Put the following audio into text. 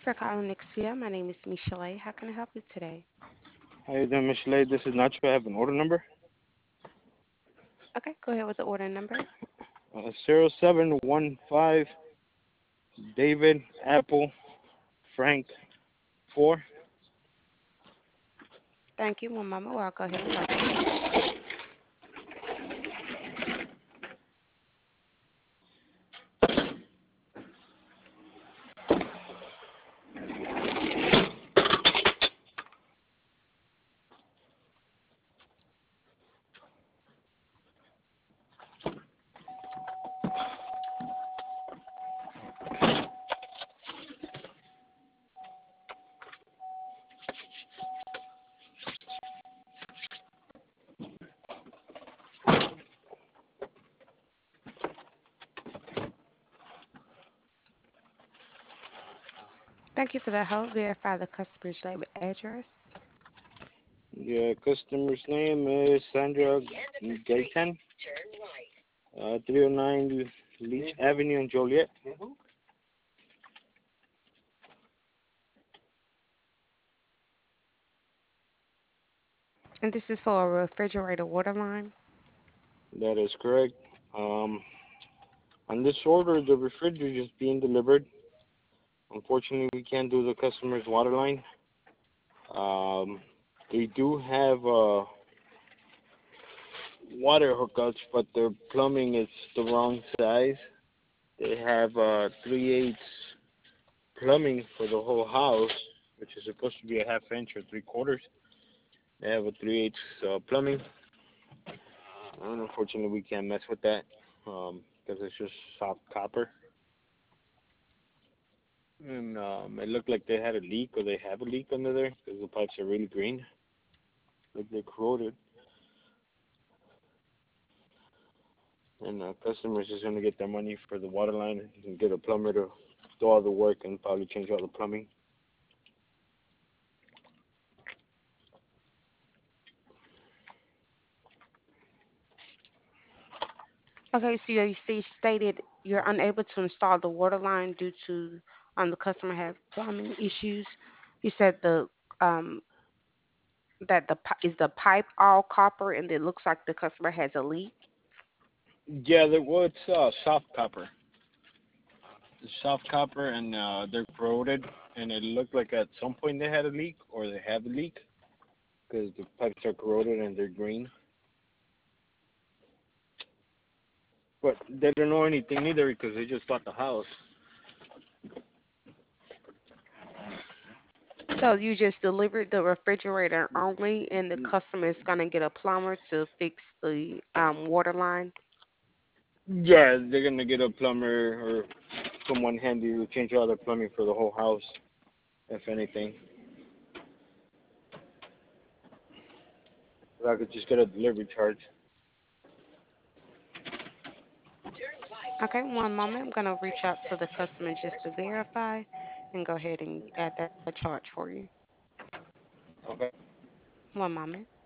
Thank you for calling Nexia. My name is Michelle. How can I help you today? How you doing, Michelle? This is Nacho. I have an order number. Okay, go ahead with the order number. 0715 David Apple Frank 4. Thank you. One moment while I'll go ahead and locate it. Thank you for the hold. Verify the customer's name and address. The customer's name is Sandra Gaitan, 309 Leach Avenue in Joliet. And this is for a refrigerator water line. That is correct. Um, on this order, the refrigerator is being delivered. Unfortunately, we can't do the customer's water line. Um, we do have water hookups, but their plumbing is the wrong size. They have 3/8 plumbing for the whole house, which is supposed to be a half inch or 3/4. They have a 3/8 plumbing, and unfortunately we can't mess with that because it's just soft copper. And it looked like they had a leak, or they have a leak under there because the pipes are really green, like they're corroded. And customers is going to get their money for the water line and get a plumber to do all the work and probably change all the plumbing. Okay, so you see stated you're unable to install the water line due to the customer has plumbing issues. You said um is the pipe all copper and it looks like the customer has a leak. Yeah, well, it's soft copper. It's soft copper, and they're corroded. And it looked like at some point they had a leak, or they have a leak, because the pipes are corroded and they're green. But they don't know anything either because they just bought the house. So you just delivered the refrigerator only, and the customer is gonna get a plumber to fix the water line. Yeah, they're gonna get a plumber or someone handy to change all the plumbing for the whole house, if anything. If I could just get a delivery charge. Okay, one moment. I'm gonna reach out to the customer just to verify, and go ahead and add that charge for you. Okay. One moment.